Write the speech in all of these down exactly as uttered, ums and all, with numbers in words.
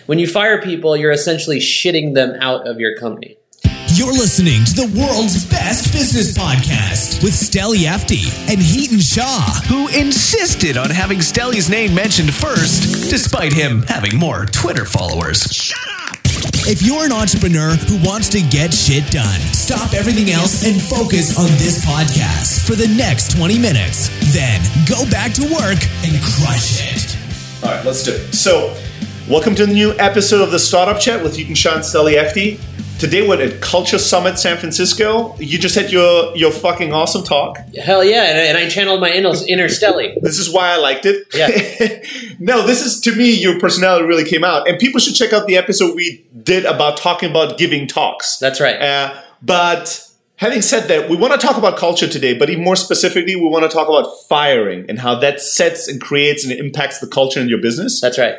When you fire people, you're essentially shitting them out of your company. You're listening to the world's best business podcast with Steli Efti and Hiten Shah, who insisted on having Steli's name mentioned first, despite him having more Twitter followers. Shut up! If you're an entrepreneur who wants to get shit done, stop everything else and focus on this podcast for the next twenty minutes. Then go back to work and crush it. All right, let's do it. So, welcome to the new episode of the Startup Chat with Hiten Shah and Steli Efti. Today we're at Culture Summit San Francisco. You just had your, your fucking awesome talk. Hell yeah, and I, and I channeled my inner, inner Steli. This is why I liked it. Yeah. No, this is, to me, your personality really came out. And people should check out the episode we did about talking about giving talks. That's right. Uh, but having said that, we want to talk about culture today, but even more specifically, we want to talk about firing and how that sets and creates and impacts the culture in your business. That's right.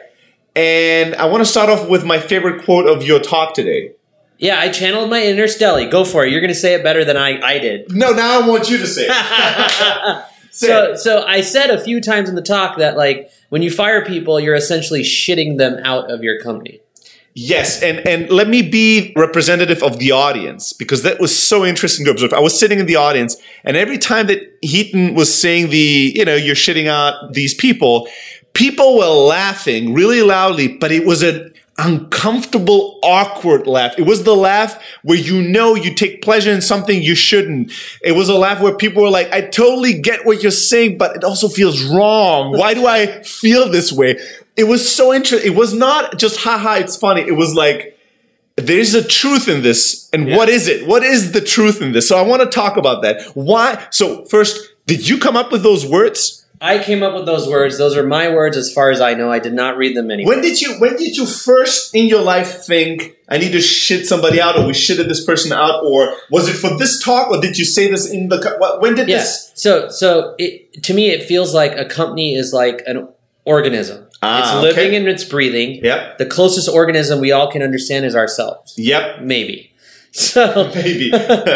And I want to start off with my favorite quote of your talk today. Yeah, I channeled my inner Steli. Go for it. You're going to say it better than I, I did. No, now I want you to say it. say so, it. so I said a few times in the talk that, like, when you fire people, you're essentially shitting them out of your company. Yes, and, and let me be representative of the audience, because that was so interesting to observe. I was sitting in the audience, and every time that Hiten was saying the, you know, you're shitting out these people, people were laughing really loudly, but it was an uncomfortable, awkward laugh. It was the laugh where you know you take pleasure in something you shouldn't. It was a laugh where people were like, I totally get what you're saying, but it also feels wrong. Why do I feel this way? It was so interesting. It was not just, haha, it's funny. It was like, there's a truth in this. And yeah. What is it? What is the truth in this? So I want to talk about that. Why? So first, did you come up with those words? I came up with those words. Those are my words as far as I know. I did not read them anywhere. When did you when did you first in your life think, I need to shit somebody out, or we shitted this person out, or was it for this talk, or did you say this in the, when did yeah. this? So, so it, to me, it feels like a company is like an organism. Ah, it's living okay. and it's breathing. Yep. The closest organism we all can understand is ourselves. Yep. Maybe. So, Maybe.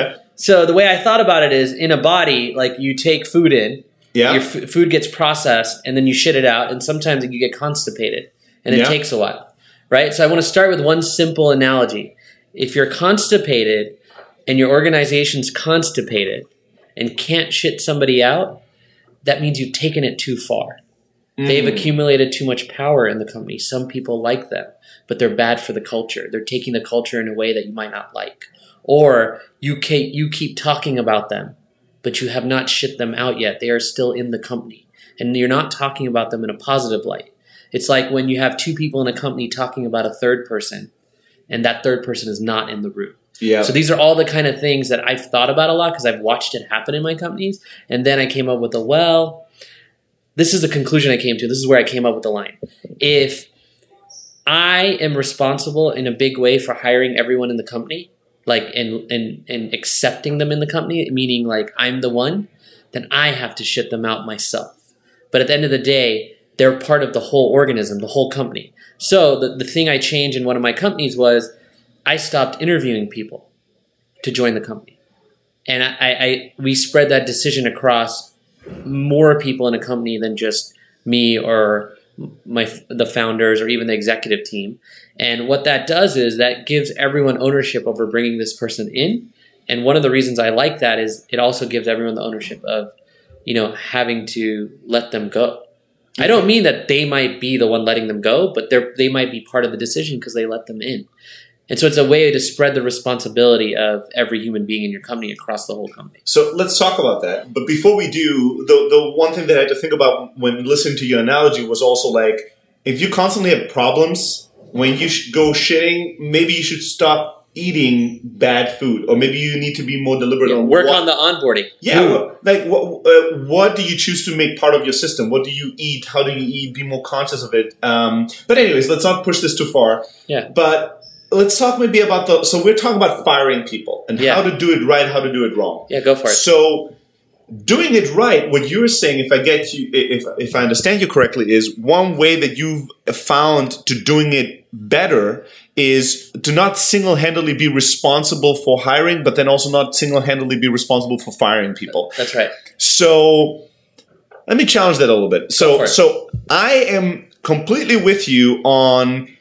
So the way I thought about it is, in a body, like, you take food in. Yeah. Your f- food gets processed, and then you shit it out, and sometimes you get constipated, and it yeah. takes a while, right? So I want to start with one simple analogy. If you're constipated and your organization's constipated and can't shit somebody out, that means you've taken it too far. Mm. They've accumulated too much power in the company. Some people like them, but they're bad for the culture. They're taking the culture in a way that you might not like. Or you ke- you keep talking about them, but you have not shit them out yet. They are still in the company. And you're not talking about them in a positive light. It's like when you have two people in a company talking about a third person, and that third person is not in the room. Yeah. So these are all the kind of things that I've thought about a lot because I've watched it happen in my companies. And then I came up with the, well, this is the conclusion I came to. This is where I came up with the line. If I am responsible in a big way for hiring everyone in the company, like, and, and, and accepting them in the company, meaning like I'm the one, then I have to shit them out myself. But at the end of the day, they're part of the whole organism, the whole company. So the, the thing I changed in one of my companies was I stopped interviewing people to join the company. And I, I we spread that decision across more people in a company than just me or my the founders or even the executive team. And what that does is that gives everyone ownership over bringing this person in. And one of the reasons I like that is it also gives everyone the ownership of, you know, having to let them go. I don't mean that they might be the one letting them go, but they they might be part of the decision because they let them in. And so it's a way to spread the responsibility of every human being in your company across the whole company. So let's talk about that. But before we do, the the one thing that I had to think about when listening to your analogy was also like, if you constantly have problems, when you sh- go shitting, maybe you should stop eating bad food, or maybe you need to be more deliberate Yeah, on work what, on the onboarding. Yeah, well, like what, uh, what do you choose to make part of your system? What do you eat? How do you eat? Be more conscious of it. Um, but anyways, let's not push this too far. Yeah. But let's talk maybe about the. So we're talking about firing people and yeah. how to do it right, how to do it wrong. Yeah, go for it. So doing it right, what you're saying, if I get you, if if I understand you correctly, is one way that you've found to doing it better is to not single-handedly be responsible for hiring, but then also not single-handedly be responsible for firing people. That's right. So let me challenge that a little bit. So, so I am completely with you on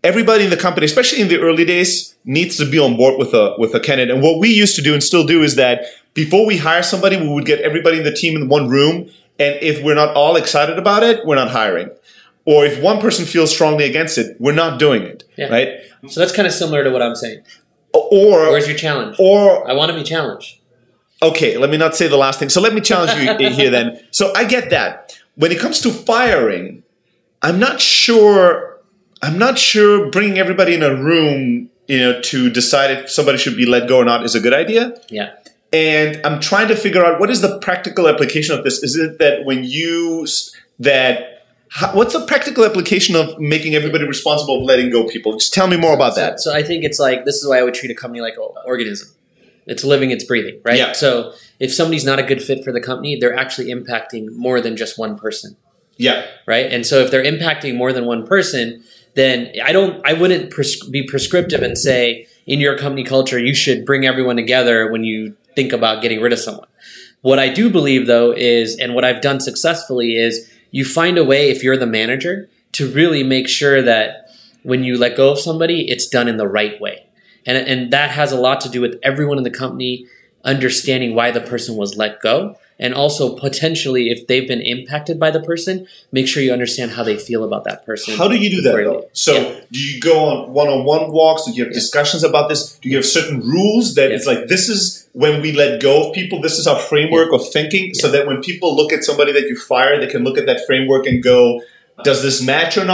everybody in the company, especially in the early days, needs to be on board with a with a candidate. And what we used to do and still do is that before we hire somebody, we would get everybody in the team in one room. And if we're not all excited about it, we're not hiring. Or if one person feels strongly against it, we're not doing it. Yeah. Right? So that's kind of similar to what I'm saying. Or where's your challenge? Or I want to be challenged. Okay, let me not say the last thing. So let me challenge you here then. So I get that. When it comes to firing, I'm not sure I'm not sure bringing everybody in a room, you know, to decide if somebody should be let go or not is a good idea. Yeah. And I'm trying to figure out what is the practical application of this. Is it that when you that how, what's the practical application of making everybody responsible of letting go people? Just tell me more about so, that. So I think it's like, this is why I would treat a company like an organism. It's living, it's breathing, right? Yeah. So if somebody's not a good fit for the company, they're actually impacting more than just one person. Yeah. Right. And so if they're impacting more than one person, then I don't, I wouldn't pres- be prescriptive and say in your company culture, you should bring everyone together when you think about getting rid of someone. What I do believe though is, and what I've done successfully is you find a way, if you're the manager, to really make sure that when you let go of somebody, it's done in the right way. And, and that has a lot to do with everyone in the company understanding why the person was let go. And also potentially, if they've been impacted by the person, make sure you understand how they feel about that person. How do you do that, though? So yeah. Do you go on one-on-one walks? Do you have yeah. discussions about this? Do you have certain rules that yeah. it's like, this is when we let go of people, this is our framework yeah. of thinking, yeah. so that when people look at somebody that you fire, they can look at that framework and go, does this match or not?